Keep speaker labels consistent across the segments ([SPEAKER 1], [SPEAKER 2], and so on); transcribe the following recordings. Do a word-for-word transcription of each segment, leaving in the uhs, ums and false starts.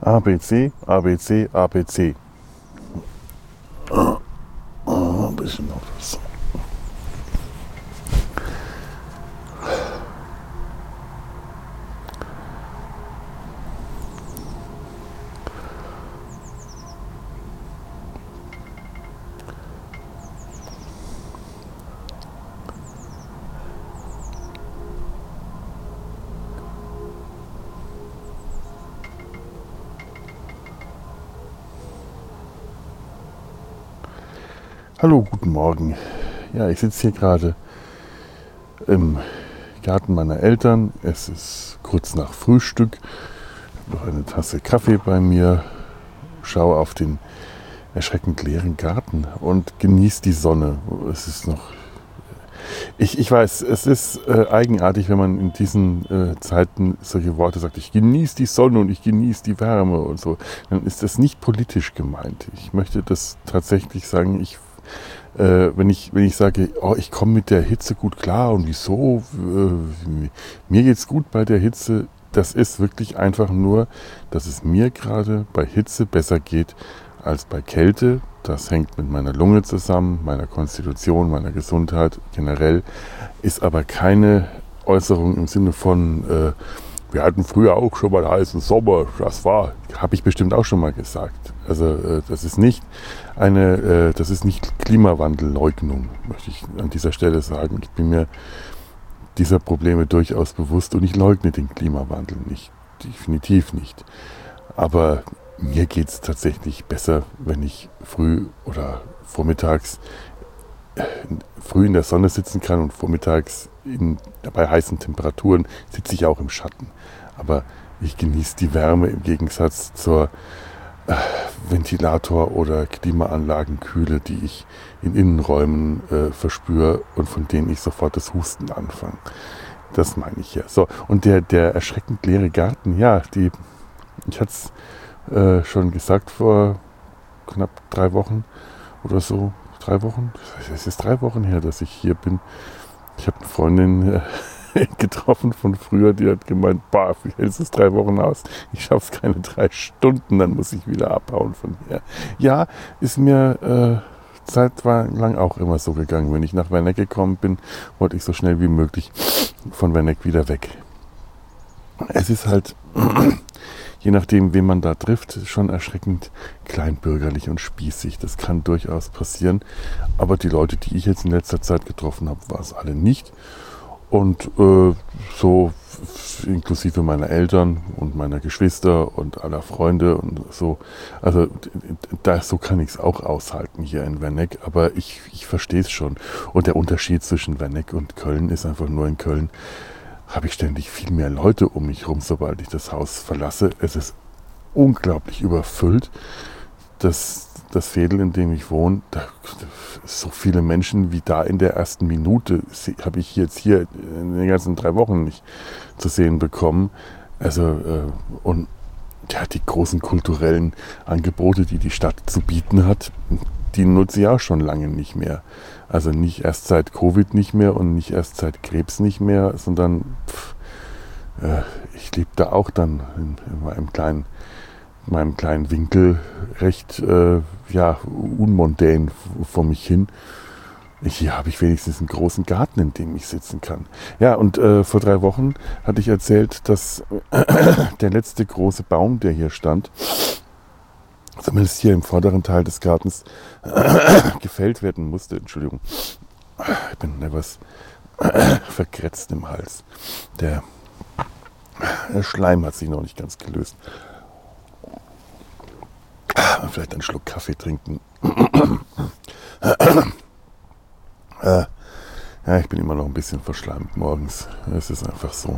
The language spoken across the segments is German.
[SPEAKER 1] A, B, C, A, B, C, A, B, C. Oh, ein bisschen noch das. Hallo, guten Morgen. Ja, ich sitze hier gerade im Garten meiner Eltern. Es ist kurz nach Frühstück. Ich habe noch eine Tasse Kaffee bei mir. Schaue auf den erschreckend leeren Garten und genieße die Sonne. Es ist noch. Ich, ich weiß, es ist äh, eigenartig, wenn man in diesen äh, Zeiten solche Worte sagt. Ich genieße die Sonne und ich genieße die Wärme und so. Dann ist das nicht politisch gemeint. Ich möchte das tatsächlich sagen. Ich Äh, wenn, ich, wenn ich sage, oh, ich komme mit der Hitze gut klar und wieso, äh, mir geht's gut bei der Hitze, das ist wirklich einfach nur, dass es mir gerade bei Hitze besser geht als bei Kälte. Das hängt mit meiner Lunge zusammen, meiner Konstitution, meiner Gesundheit generell, ist aber keine Äußerung im Sinne von, äh, wir hatten früher auch schon mal einen heißen Sommer, das war, habe ich bestimmt auch schon mal gesagt. Also äh, das ist nicht eine, äh, das ist nicht Klimawandelleugnung, möchte ich an dieser Stelle sagen. Ich bin mir dieser Probleme durchaus bewusst und ich leugne den Klimawandel nicht, definitiv nicht. Aber mir geht es tatsächlich besser, wenn ich früh oder vormittags äh, früh in der Sonne sitzen kann und vormittags in, bei heißen Temperaturen sitze ich auch im Schatten. Aber ich genieße die Wärme im Gegensatz zur äh, Ventilator- oder Klimaanlagenkühle, die ich in Innenräumen äh, verspüre und von denen ich sofort das Husten anfange. Das meine ich ja. So, und der, der erschreckend leere Garten, ja, die, ich hatte es äh, schon gesagt vor knapp drei Wochen oder so. Drei Wochen? Es ist drei Wochen her, dass ich hier bin. Ich habe eine Freundin äh, getroffen von früher, die hat gemeint, bah, wie hältst du es drei Wochen aus? Ich schaffe es keine drei Stunden, dann muss ich wieder abhauen von hier. Ja, ist mir äh, zeitlang auch immer so gegangen. Wenn ich nach Werneck gekommen bin, wollte ich so schnell wie möglich von Werneck wieder weg. Es ist halt, je nachdem, wen man da trifft, schon erschreckend kleinbürgerlich und spießig. Das kann durchaus passieren. Aber die Leute, die ich jetzt in letzter Zeit getroffen habe, war es alle nicht. Und äh, so inklusive meiner Eltern und meiner Geschwister und aller Freunde und so. Also da, so kann ich es auch aushalten hier in Werneck. Aber ich, ich verstehe es schon. Und der Unterschied zwischen Werneck und Köln ist einfach nur, in Köln habe ich ständig viel mehr Leute um mich herum, sobald ich das Haus verlasse. Es ist unglaublich überfüllt. Das, das Veedel, in dem ich wohne, da, so viele Menschen wie da in der ersten Minute habe ich jetzt hier in den ganzen drei Wochen nicht zu sehen bekommen. Also äh, und ja, die großen kulturellen Angebote, die die Stadt zu bieten hat, die nutze ich auch schon lange nicht mehr. Also nicht erst seit Covid nicht mehr und nicht erst seit Krebs nicht mehr, sondern pff, äh, ich lebe da auch dann in, in meinem kleinen, in meinem kleinen Winkel recht äh, ja, unmondän vor mich hin. Hier habe ich wenigstens einen großen Garten, in dem ich sitzen kann. Ja, und äh, vor drei Wochen hatte ich erzählt, dass der letzte große Baum, der hier stand, zumindest hier im vorderen Teil des Gartens, gefällt werden musste. Entschuldigung, ich bin etwas verkratzt im Hals. Der, der Schleim hat sich noch nicht ganz gelöst. Vielleicht einen Schluck Kaffee trinken. äh, ja, ich bin immer noch ein bisschen verschleimt morgens. Es ist einfach so.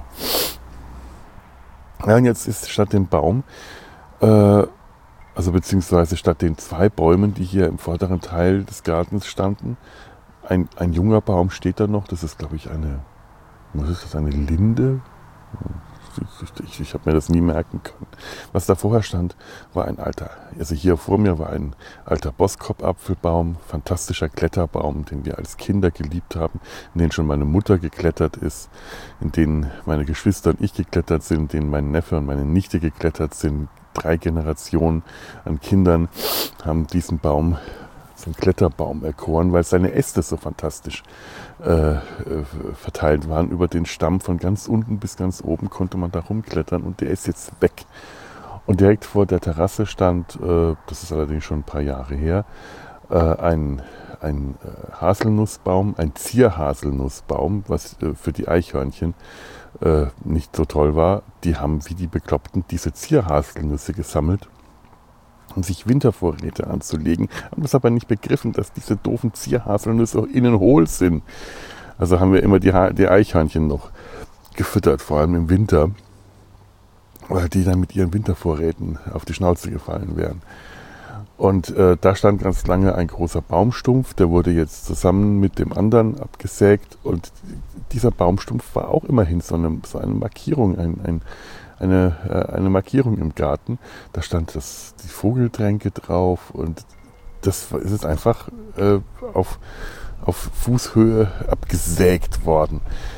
[SPEAKER 1] Ja, und jetzt ist statt dem Baum, äh, also beziehungsweise statt den zwei Bäumen, die hier im vorderen Teil des Gartens standen, ein, ein junger Baum steht da noch. Das ist, glaube ich, eine, was ist das, eine Linde? Ich, ich, ich habe mir das nie merken können. Was da vorher stand, war ein alter, also hier vor mir war ein alter Boskop-Apfelbaum, fantastischer Kletterbaum, den wir als Kinder geliebt haben, in den schon meine Mutter geklettert ist, in den meine Geschwister und ich geklettert sind, in den mein Neffe und meine Nichte geklettert sind. Drei Generationen an Kindern haben diesen Baum zum Kletterbaum erkoren, weil seine Äste so fantastisch äh, verteilt waren. Über den Stamm von ganz unten bis ganz oben konnte man da rumklettern und der ist jetzt weg. Und direkt vor der Terrasse stand, äh, das ist allerdings schon ein paar Jahre her, äh, ein, ein äh, Haselnussbaum, ein Zierhaselnussbaum, was äh, für die Eichhörnchen äh, nicht so toll war. Die haben wie die Bekloppten diese Zierhaselnüsse gesammelt, um sich Wintervorräte anzulegen, haben das aber nicht begriffen, dass diese doofen Zierhaselnüsse auch innen hohl sind. Also haben wir immer die, ha- die Eichhörnchen noch gefüttert, vor allem im Winter, weil die dann mit ihren Wintervorräten auf die Schnauze gefallen wären. Und äh, da stand ganz lange ein großer Baumstumpf, der wurde jetzt zusammen mit dem anderen abgesägt und dieser Baumstumpf war auch immerhin so eine, so eine Markierung, ein, ein Eine, eine Markierung im Garten. Da stand das, die Vogeltränke drauf und das ist jetzt einfach äh, auf, auf Fußhöhe abgesägt worden.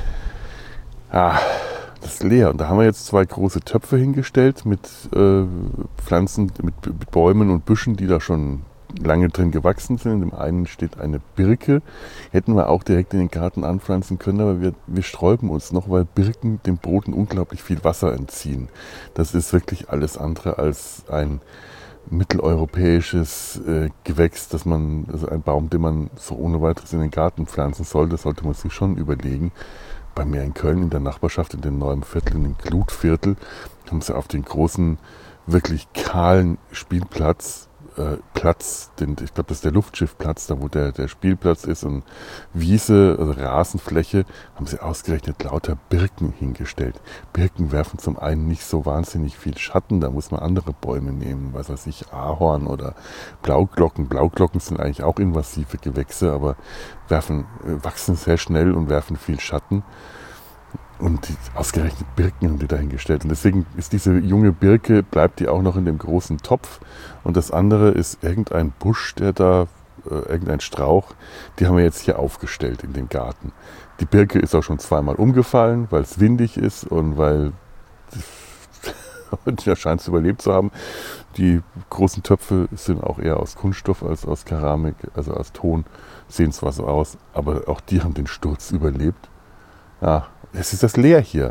[SPEAKER 1] Ah, das ist leer. Und da haben wir jetzt zwei große Töpfe hingestellt mit äh, Pflanzen, mit, mit Bäumen und Büschen, die da schon lange drin gewachsen sind. In dem einen steht eine Birke. Hätten wir auch direkt in den Garten anpflanzen können, aber wir, wir sträuben uns noch, weil Birken dem Boden unglaublich viel Wasser entziehen. Das ist wirklich alles andere als ein mitteleuropäisches äh, Gewächs, dass man, also ein Baum, den man so ohne weiteres in den Garten pflanzen soll. Das sollte man sich schon überlegen. Bei mir in Köln, in der Nachbarschaft, in dem neuen Viertel, in dem Glutviertel, haben sie auf den großen, wirklich kahlen Spielplatz Platz, den, ich glaube, das ist der Luftschiffplatz, da wo der, der Spielplatz ist und Wiese, also Rasenfläche, haben sie ausgerechnet lauter Birken hingestellt. Birken werfen zum einen nicht so wahnsinnig viel Schatten, da muss man andere Bäume nehmen, was weiß ich, Ahorn oder Blauglocken. Blauglocken sind eigentlich auch invasive Gewächse, aber werfen, wachsen sehr schnell und werfen viel Schatten. Und die, ausgerechnet Birken haben die dahingestellt. Und deswegen ist diese junge Birke, bleibt die auch noch in dem großen Topf. Und das andere ist irgendein Busch, der da, äh, irgendein Strauch, die haben wir jetzt hier aufgestellt in dem Garten. Die Birke ist auch schon zweimal umgefallen, weil es windig ist und weil die scheint es überlebt zu haben. Die großen Töpfe sind auch eher aus Kunststoff als aus Keramik, also aus Ton, sehen zwar so aus, aber auch die haben den Sturz überlebt. Ja, es ist das leer hier.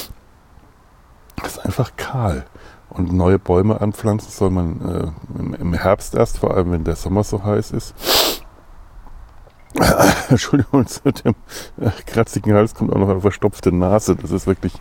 [SPEAKER 1] Es ist einfach kahl. Und neue Bäume anpflanzen soll man äh, im, im Herbst erst, vor allem wenn der Sommer so heiß ist. Entschuldigung, zu dem äh, kratzigen Hals kommt auch noch eine verstopfte Nase. Das ist wirklich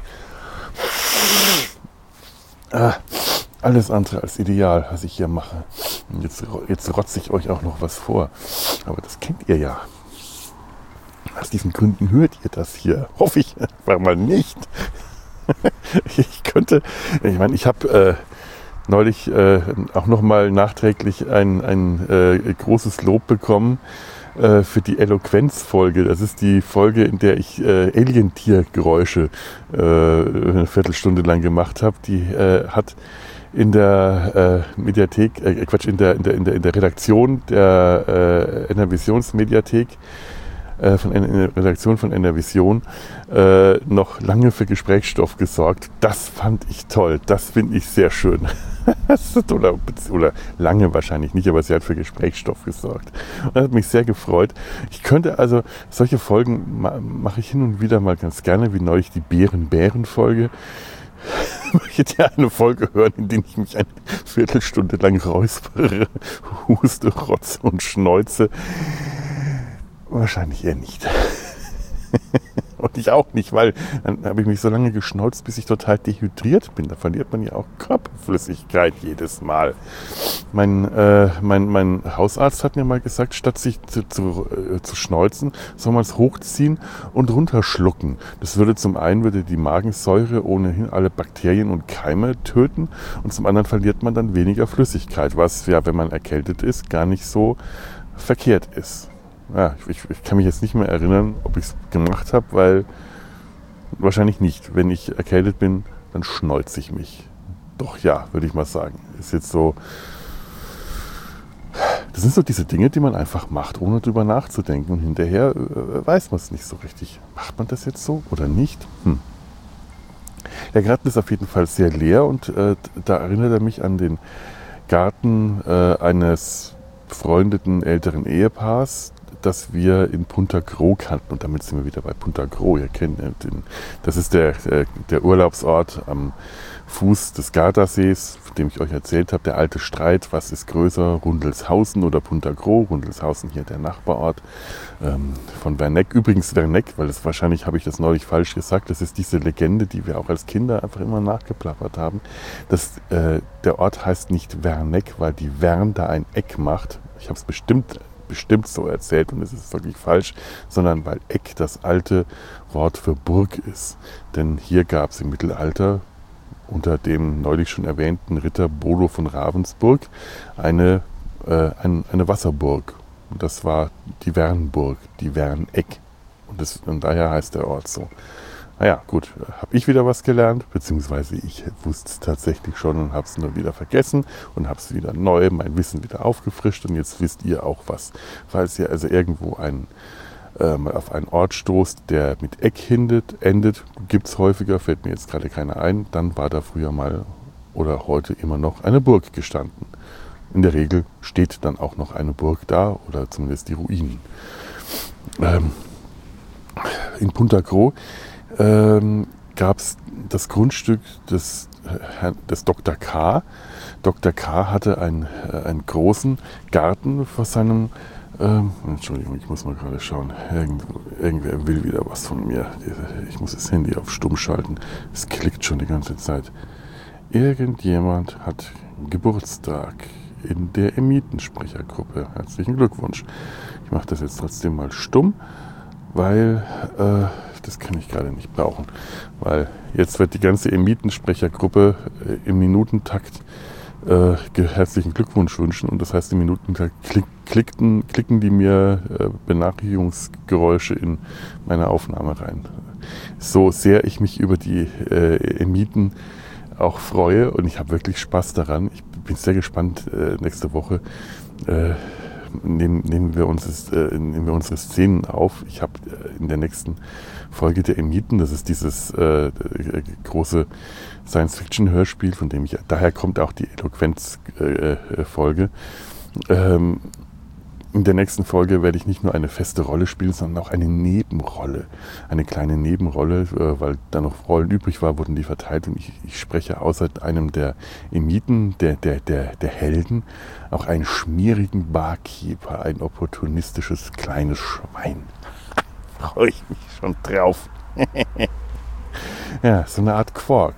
[SPEAKER 1] äh, alles andere als ideal, was ich hier mache. Und jetzt, jetzt rotze ich euch auch noch was vor. Aber das kennt ihr ja. Aus diesen Gründen hört ihr das hier. Hoffe ich einfach mal nicht. Ich könnte, ich meine, ich habe äh, neulich äh, auch nochmal nachträglich ein, ein äh, großes Lob bekommen äh, für die Eloquenzfolge. Das ist die Folge, in der ich äh, Alientier-Geräusche äh, eine Viertelstunde lang gemacht habe. Die äh, hat in der äh, Mediathek, äh, Quatsch, in der, in der, in der, in der Redaktion der äh, N R Visionsmediathek von in der Redaktion von N R Vision äh, noch lange für Gesprächsstoff gesorgt. Das fand ich toll. Das finde ich sehr schön. oder, oder lange wahrscheinlich nicht, aber sie hat für Gesprächsstoff gesorgt. Und das hat mich sehr gefreut. Ich könnte also, solche Folgen ma- mache ich hin und wieder mal ganz gerne, wie neulich die Bären-Bären-Folge. Möchtet ihr eine Folge hören, in der ich mich eine Viertelstunde lang räuspere, huste, rotze und schneuze? Wahrscheinlich eher nicht. Und ich auch nicht, weil dann habe ich mich so lange geschnauzt, bis ich total dehydriert bin. Da verliert man ja auch Körperflüssigkeit jedes Mal. Mein, äh, mein, mein Hausarzt hat mir mal gesagt, statt sich zu, zu, äh, zu schneuzen, soll man es hochziehen und runterschlucken. Das würde zum einen würde die Magensäure ohnehin alle Bakterien und Keime töten und zum anderen verliert man dann weniger Flüssigkeit, was ja, wenn man erkältet ist, gar nicht so verkehrt ist. Ja, ich, ich kann mich jetzt nicht mehr erinnern, ob ich es gemacht habe, weil wahrscheinlich nicht. Wenn ich erkältet bin, dann schneuze ich mich. Doch ja, würde ich mal sagen. Ist jetzt so, das sind so diese Dinge, die man einfach macht, ohne drüber nachzudenken. Und hinterher äh, weiß man es nicht so richtig. Macht man das jetzt so oder nicht? Hm. Der Garten ist auf jeden Fall sehr leer und äh, da erinnert er mich an den Garten äh, eines befreundeten älteren Ehepaars, das wir in Punta Gro kannten. Und damit sind wir wieder bei Punta Gro. Ihr kennt den, das ist der, der, der Urlaubsort am Fuß des Gardasees, von dem ich euch erzählt habe. Der alte Streit, was ist größer, Rundelshausen oder Punta Gro? Rundelshausen hier der Nachbarort ähm, von Werneck. Übrigens Werneck, weil das wahrscheinlich habe ich das neulich falsch gesagt, das ist diese Legende, die wir auch als Kinder einfach immer nachgeplappert haben. Das, äh, der Ort heißt nicht Werneck, weil die Wern da ein Eck macht. Ich habe es bestimmt bestimmt so erzählt und es ist wirklich falsch, sondern weil Eck das alte Wort für Burg ist. Denn hier gab es im Mittelalter unter dem neulich schon erwähnten Ritter Bodo von Ravensburg eine, äh, ein, eine Wasserburg. Und das war die Wernburg, die Werneck. Und, das, und daher heißt der Ort so. Naja, gut, habe ich wieder was gelernt, beziehungsweise ich wusste es tatsächlich schon und habe es nur wieder vergessen und habe es wieder neu, mein Wissen wieder aufgefrischt und jetzt wisst ihr auch was. Falls ihr also irgendwo ein, äh, mal auf einen Ort stoßt, der mit Eck endet, endet gibt es häufiger, fällt mir jetzt gerade keiner ein, dann war da früher mal oder heute immer noch eine Burg gestanden. In der Regel steht dann auch noch eine Burg da oder zumindest die Ruinen. Ähm, in Punta Gro Ähm, gab es das Grundstück des, äh, des Doktor K. Doktor K. hatte einen, äh, einen großen Garten vor seinem, ähm, Entschuldigung, ich muss mal gerade schauen, Irgend, irgendwer will wieder was von mir. Ich muss das Handy auf Stumm schalten, es klickt schon die ganze Zeit. Irgendjemand hat Geburtstag in der Emitensprechergruppe. Herzlichen Glückwunsch. Ich mache das jetzt trotzdem mal stumm, weil äh, das kann ich gerade nicht brauchen, weil jetzt wird die ganze Emitensprechergruppe äh, im Minutentakt äh, herzlichen Glückwunsch wünschen und das heißt im Minutentakt klick, klickten, klicken die mir äh, Benachrichtigungsgeräusche in meine Aufnahme rein. So sehr ich mich über die äh, Emiten auch freue und ich habe wirklich Spaß daran. Ich bin sehr gespannt äh, nächste Woche. Äh, Nehmen, nehmen, wir uns, äh, nehmen wir unsere Szenen auf. Ich habe äh, in der nächsten Folge der Emiten, das ist dieses äh, große Science-Fiction-Hörspiel, von dem ich, daher kommt auch die Eloquenz-Folge. Äh, ähm, in der nächsten Folge werde ich nicht nur eine feste Rolle spielen, sondern auch eine Nebenrolle. Eine kleine Nebenrolle, äh, weil da noch Rollen übrig war, wurden die verteilt und ich, ich spreche außer einem der Emiten, der, der, der, der Helden, auch einen schmierigen Barkeeper, ein opportunistisches kleines Schwein. Freue ich mich schon drauf. Ja, so eine Art Quark.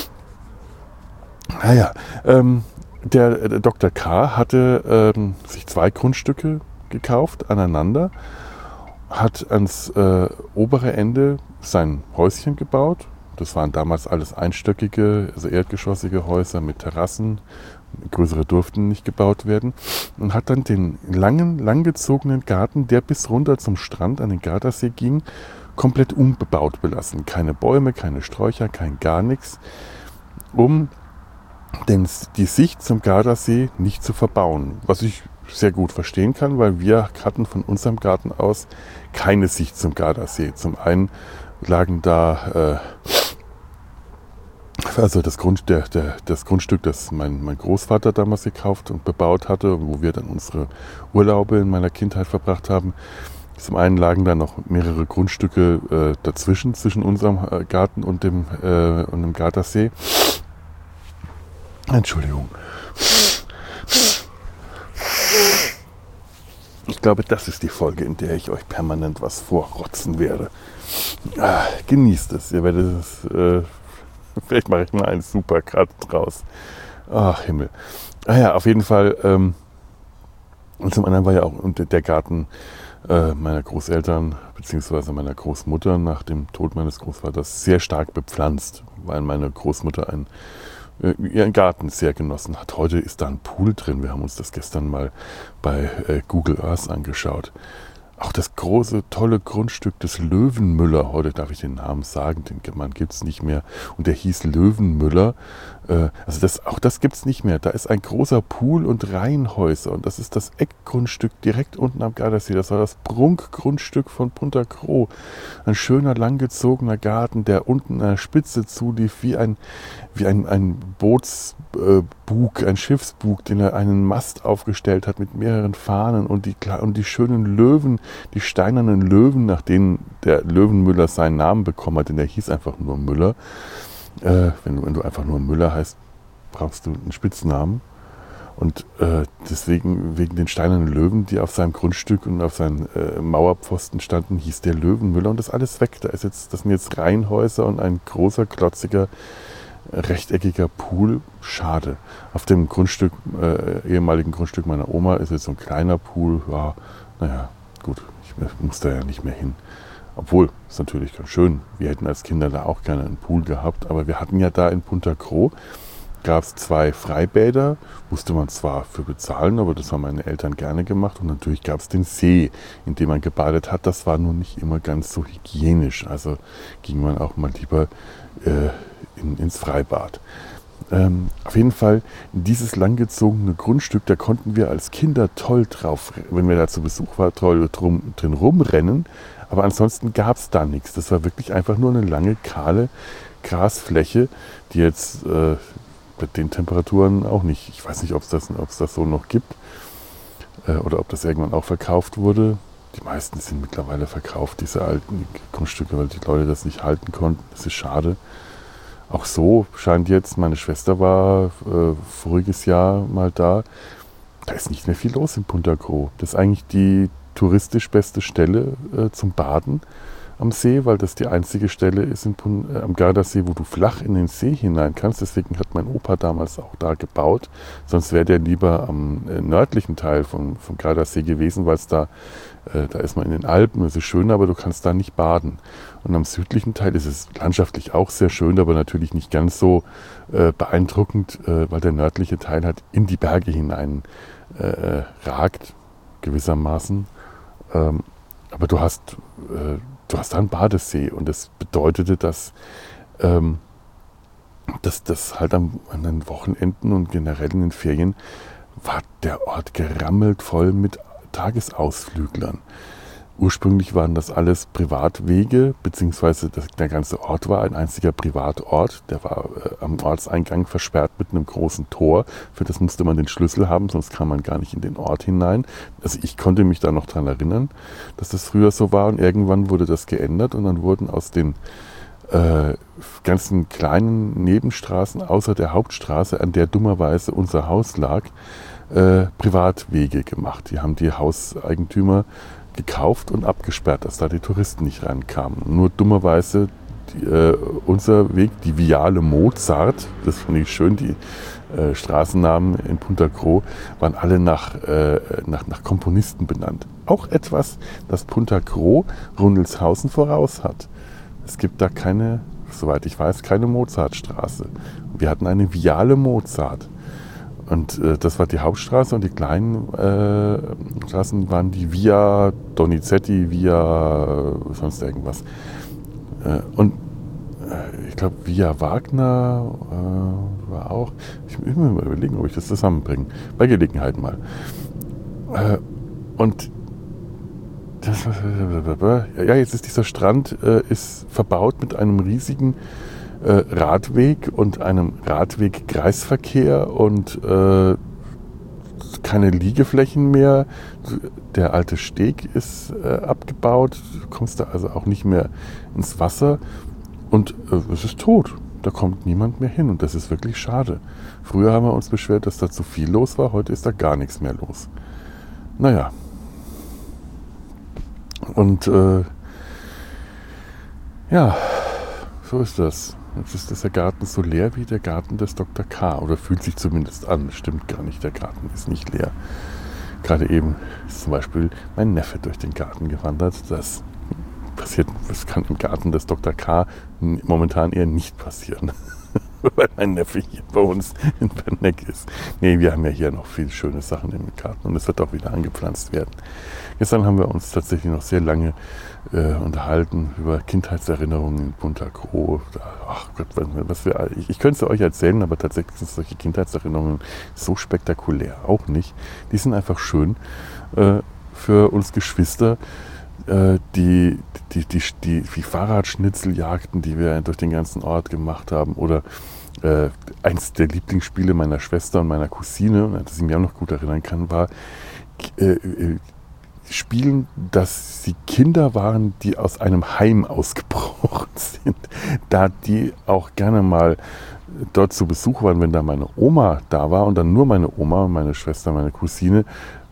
[SPEAKER 1] Naja, ähm, der, der Doktor K. hatte ähm, sich zwei Grundstücke gekauft, aneinander, hat ans äh, obere Ende sein Häuschen gebaut. Das waren damals alles einstöckige, also erdgeschossige Häuser mit Terrassen. Größere durften nicht gebaut werden. Und hat dann den langen, langgezogenen Garten, der bis runter zum Strand an den Gardasee ging, komplett unbebaut belassen. Keine Bäume, keine Sträucher, kein gar nichts, um den, die Sicht zum Gardasee nicht zu verbauen. Was ich sehr gut verstehen kann, weil wir hatten von unserem Garten aus keine Sicht zum Gardasee. Zum einen lagen da äh, also das, Grund, der, der, das Grundstück, das mein, mein Großvater damals gekauft und bebaut hatte, wo wir dann unsere Urlaube in meiner Kindheit verbracht haben. Zum einen lagen da noch mehrere Grundstücke äh, dazwischen, zwischen unserem äh, Garten und dem, äh, und dem Gardasee. Entschuldigung. Ich glaube, das ist die Folge, in der ich euch permanent was vorrotzen werde. Ah, genießt es. Ihr werdet es. Äh, vielleicht mache ich mal einen Supercut draus. Ach, Himmel. Ah ja, auf jeden Fall. Ähm, und zum anderen war ja auch der Garten äh, meiner Großeltern bzw. meiner Großmutter nach dem Tod meines Großvaters sehr stark bepflanzt, weil meine Großmutter ein ihren Garten sehr genossen hat. Heute ist da ein Pool drin. Wir haben uns das gestern mal bei äh, Google Earth angeschaut. auch das große, tolle Grundstück des Löwenmüller, heute darf ich den Namen sagen, den Mann gibt es nicht mehr, und der hieß Löwenmüller. Äh, also das, auch das gibt es nicht mehr. Da ist ein großer Pool und Reihenhäuser und das ist das Eckgrundstück direkt unten am Gardasee. Das war das Prunkgrundstück von Punta Croo. Ein schöner, langgezogener Garten, der unten an der Spitze zulief, wie ein, wie ein, ein Bootsbug, ein Schiffsbug, den er einen Mast aufgestellt hat mit mehreren Fahnen und die, und die schönen Löwen, die steinernen Löwen, nach denen der Löwenmüller seinen Namen bekommen hat, denn der hieß einfach nur Müller. Äh, wenn, du, wenn du einfach nur Müller heißt, brauchst du einen Spitznamen. Und äh, deswegen, wegen den steinernen Löwen, die auf seinem Grundstück und auf seinen äh, Mauerpfosten standen, hieß der Löwenmüller und das ist alles weg. Da ist jetzt, das sind jetzt Reihenhäuser und ein großer, klotziger, rechteckiger Pool. Schade. Auf dem Grundstück, äh, ehemaligen Grundstück meiner Oma ist jetzt so ein kleiner Pool. Ja, naja, gut, ich muss da ja nicht mehr hin. Obwohl, ist natürlich ganz schön. Wir hätten als Kinder da auch gerne einen Pool gehabt. Aber wir hatten ja da in Punta Croo, gab es zwei Freibäder. Musste man zwar für bezahlen, aber das haben meine Eltern gerne gemacht. Und natürlich gab es den See, in dem man gebadet hat. Das war nun nicht immer ganz so hygienisch. Also ging man auch mal lieber äh, in, ins Freibad. Ähm, auf jeden Fall, dieses langgezogene Grundstück, da konnten wir als Kinder toll drauf, wenn wir da zu Besuch waren, toll drum, drin rumrennen. Aber ansonsten gab es da nichts. Das war wirklich einfach nur eine lange, kahle Grasfläche, die jetzt äh, bei den Temperaturen auch nicht, ich weiß nicht, ob es das, ob's das so noch gibt äh, oder ob das irgendwann auch verkauft wurde. Die meisten sind mittlerweile verkauft, diese alten Grundstücke, weil die Leute das nicht halten konnten. Das ist schade. Auch so scheint jetzt, meine Schwester war äh, voriges Jahr mal da, da ist nicht mehr viel los in Punta Croo. Das ist eigentlich die touristisch beste Stelle äh, zum Baden am See, weil das die einzige Stelle ist in Pun- äh, am Gardasee, wo du flach in den See hinein kannst. Deswegen hat mein Opa damals auch da gebaut. Sonst wäre der lieber am äh, nördlichen Teil vom, vom Gardasee gewesen, weil es da, äh, da ist man in den Alpen, es ist schön, aber du kannst da nicht baden. Und am südlichen Teil ist es landschaftlich auch sehr schön, aber natürlich nicht ganz so äh, beeindruckend, äh, weil der nördliche Teil halt in die Berge hinein äh, ragt, gewissermaßen. Ähm, aber du hast, äh, du hast da einen Badesee und das bedeutete, dass, ähm, dass das halt am, an den Wochenenden und generell in den Ferien war der Ort gerammelt voll mit Tagesausflüglern. Ursprünglich waren das alles Privatwege, beziehungsweise das, der ganze Ort war ein einziger Privatort. Der war äh, am Ortseingang versperrt mit einem großen Tor. Für das musste man den Schlüssel haben, sonst kam man gar nicht in den Ort hinein. Also ich konnte mich da noch dran erinnern, dass das früher so war. Und irgendwann wurde das geändert und dann wurden aus den äh, ganzen kleinen Nebenstraßen, außer der Hauptstraße, an der dummerweise unser Haus lag, äh, Privatwege gemacht. Die haben die Hauseigentümer gekauft und abgesperrt, dass da die Touristen nicht reinkamen. Nur dummerweise die, äh, unser Weg, die Viale Mozart, das fand ich schön, die äh, Straßennamen in Punta Croo waren alle nach, äh, nach, nach Komponisten benannt. Auch etwas, das Punta Croo Rundelshausen voraus hat. Es gibt da keine, soweit ich weiß, keine Mozartstraße. Wir hatten eine Viale Mozart. Und äh, das war die Hauptstraße und die kleinen äh, Straßen waren die Via Donizetti, Via äh, sonst irgendwas. Äh, und äh, ich glaube Via Wagner äh, war auch. Ich muss mir mal überlegen, ob ich das zusammenbringe. Bei Gelegenheit mal. Äh, und das, ja, jetzt ist dieser Strand äh, ist verbaut mit einem riesigen Äh, Radweg und einem Radweg-Kreisverkehr und äh, keine Liegeflächen mehr. Der alte Steg ist äh, abgebaut, du kommst da also auch nicht mehr ins Wasser und äh, es ist tot. Da kommt niemand mehr hin und das ist wirklich schade. Früher haben wir uns beschwert, dass da zu viel los war, heute ist da gar nichts mehr los. Naja. Und äh, ja, so ist das. Jetzt ist das der Garten so leer wie der Garten des Doktor K. Oder fühlt sich zumindest an. Stimmt gar nicht, der Garten ist nicht leer. Gerade eben ist zum Beispiel mein Neffe durch den Garten gewandert. Das passiert, das kann im Garten des Doktor K momentan eher nicht passieren. weil mein Neffe hier bei uns in Berneck ist. Nee, wir haben ja hier noch viele schöne Sachen im Garten und es wird auch wieder angepflanzt werden. Gestern haben wir uns tatsächlich noch sehr lange äh, unterhalten über Kindheitserinnerungen in Punta Cro. Ach Gott, was wir, ich, ich könnte es euch erzählen, aber tatsächlich sind solche Kindheitserinnerungen so spektakulär auch nicht. Die sind einfach schön äh, für uns Geschwister. Die, die, die, die, die Fahrradschnitzeljagden, die wir durch den ganzen Ort gemacht haben, oder äh, eins der Lieblingsspiele meiner Schwester und meiner Cousine, das ich mir auch noch gut erinnern kann, war äh, äh, Spielen, dass sie Kinder waren, die aus einem Heim ausgebrochen sind, da die auch gerne mal dort zu Besuch waren, wenn da meine Oma da war und dann nur meine Oma und meine Schwester, meine Cousine,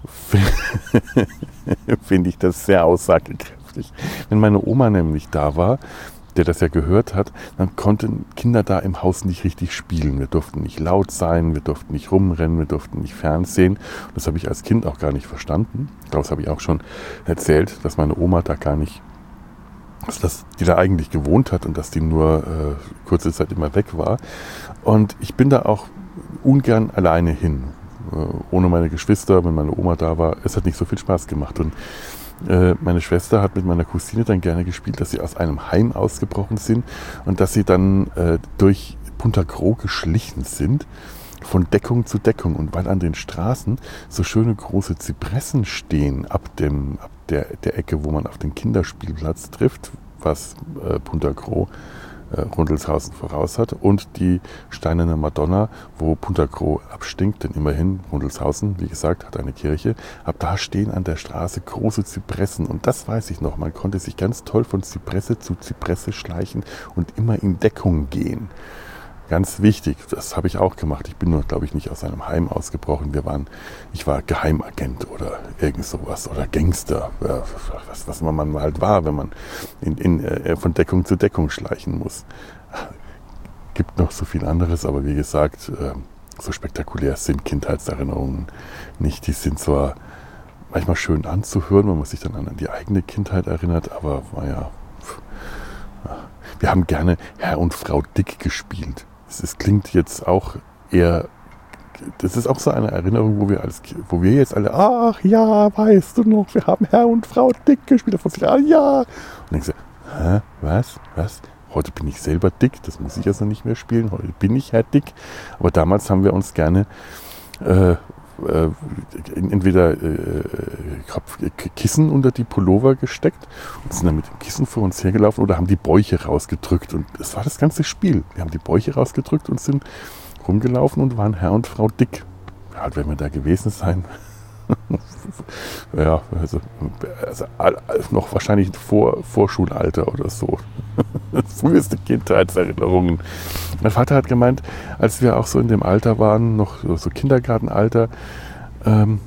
[SPEAKER 1] finde ich das sehr aussagekräftig. Wenn meine Oma nämlich da war, der das ja gehört hat, dann konnten Kinder da im Haus nicht richtig spielen. Wir durften nicht laut sein, wir durften nicht rumrennen, wir durften nicht fernsehen. Das habe ich als Kind auch gar nicht verstanden. Ich glaube, das habe ich auch schon erzählt, dass meine Oma da gar nicht, dass die da eigentlich gewohnt hat und dass die nur äh, kurze Zeit immer weg war. Und ich bin da auch ungern alleine hin. Ohne meine Geschwister, wenn meine Oma da war, es hat nicht so viel Spaß gemacht. Und äh, meine Schwester hat mit meiner Cousine dann gerne gespielt, dass sie aus einem Heim ausgebrochen sind und dass sie dann äh, durch Punta Cro geschlichen sind, von Deckung zu Deckung. Und weil an den Straßen so schöne große Zypressen stehen, ab, dem, ab der, der Ecke, wo man auf den Kinderspielplatz trifft, was äh, Punta Cro Rundelshausen voraus hat, und die steinerne Madonna, wo Punta Cro abstinkt, denn immerhin Rundelshausen, wie gesagt, hat eine Kirche. Ab da stehen an der Straße große Zypressen und das weiß ich noch, man konnte sich ganz toll von Zypresse zu Zypresse schleichen und immer in Deckung gehen. Ganz wichtig, das habe ich auch gemacht. Ich bin nur, glaube ich, nicht aus einem Heim ausgebrochen. Wir waren, ich war Geheimagent oder irgend sowas oder Gangster, was, was man halt war, wenn man in, in, äh, von Deckung zu Deckung schleichen muss. Gibt noch so viel anderes, aber wie gesagt, äh, so spektakulär sind Kindheitserinnerungen nicht. Die sind zwar manchmal schön anzuhören, wenn man sich dann an die eigene Kindheit erinnert, aber naja, wir haben gerne Herr und Frau Dick gespielt. Es klingt jetzt auch eher, das ist auch so eine Erinnerung, wo wir, als, wo wir jetzt alle, ach ja, weißt du noch, wir haben Herr und Frau Dick gespielt. Da sich, ah ja. Und dann denkst du, hä, was, was? Heute bin ich selber dick, das muss ich jetzt noch nicht mehr spielen. Heute bin ich Herr Dick. Aber damals haben wir uns gerne äh, äh, entweder äh, Kissen unter die Pullover gesteckt und sind dann mit dem Kissen vor uns hergelaufen oder haben die Bäuche rausgedrückt. Und das war das ganze Spiel. Wir haben die Bäuche rausgedrückt und sind rumgelaufen und waren Herr und Frau Dick. Ja, halt werden wir da gewesen sein. Ja, also, also noch wahrscheinlich vor Vorschulalter oder so. Früheste Kindheitserinnerungen. Mein Vater hat gemeint, als wir auch so in dem Alter waren, noch so Kindergartenalter, ähm,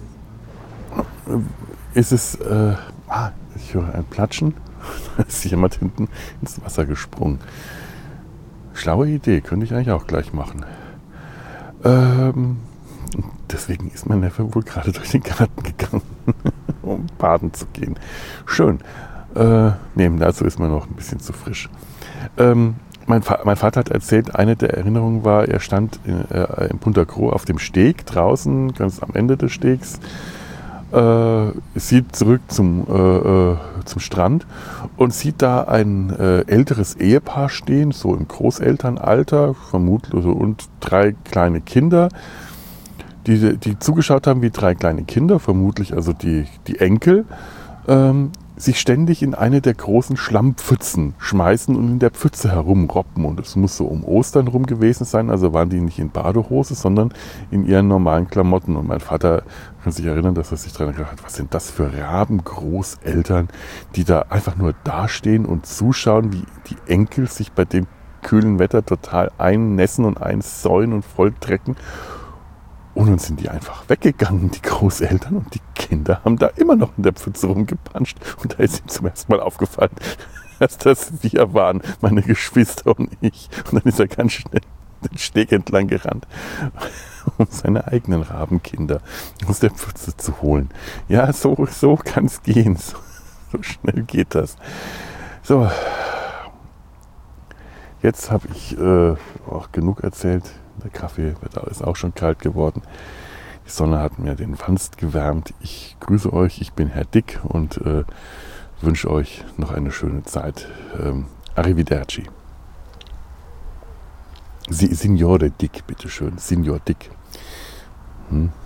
[SPEAKER 1] ist es, äh, ah, ich höre ein Platschen, da ist jemand hinten ins Wasser gesprungen. Schlaue Idee, könnte ich eigentlich auch gleich machen. Ähm, deswegen ist mein Neffe wohl gerade durch den Garten gegangen, um baden zu gehen. Schön. Äh, nee, dazu ist man noch ein bisschen zu frisch. Ähm, mein, Fa- mein Vater hat erzählt, eine der Erinnerungen war, er stand in, äh, in Punta Cro auf dem Steg draußen, ganz am Ende des Stegs, äh, sieht zurück zum, äh, zum Strand und sieht da ein äh, älteres Ehepaar stehen, so im Großelternalter, vermutlich, und drei kleine Kinder, die, die zugeschaut haben wie drei kleine Kinder, vermutlich also die, die Enkel, ähm, sich ständig in eine der großen Schlammpfützen schmeißen und in der Pfütze herumroppen. Und es muss so um Ostern rum gewesen sein, also waren die nicht in Badehose, sondern in ihren normalen Klamotten. Und mein Vater kann sich erinnern, dass er sich daran gedacht hat, was sind das für Rabengroßeltern, die da einfach nur dastehen und zuschauen, wie die Enkel sich bei dem kühlen Wetter total einnässen und einsäuen und volltrecken. Und dann sind die einfach weggegangen, die Großeltern, und die Kinder haben da immer noch in der Pfütze rumgepanscht. Und da ist ihm zum ersten Mal aufgefallen, dass das wir waren, meine Geschwister und ich. Und dann ist er ganz schnell den Steg entlang gerannt, um seine eigenen Rabenkinder aus der Pfütze zu holen. Ja, so, so kann es gehen. So, so schnell geht das. So. Jetzt habe ich äh, auch genug erzählt. Der Kaffee wird, ist auch schon kalt geworden. Die Sonne hat mir den Wanst gewärmt. Ich grüße euch, ich bin Herr Dick und äh, wünsche euch noch eine schöne Zeit. Ähm, Arrivederci. Si- Signore Dick, bitteschön. Signor Dick. Hm?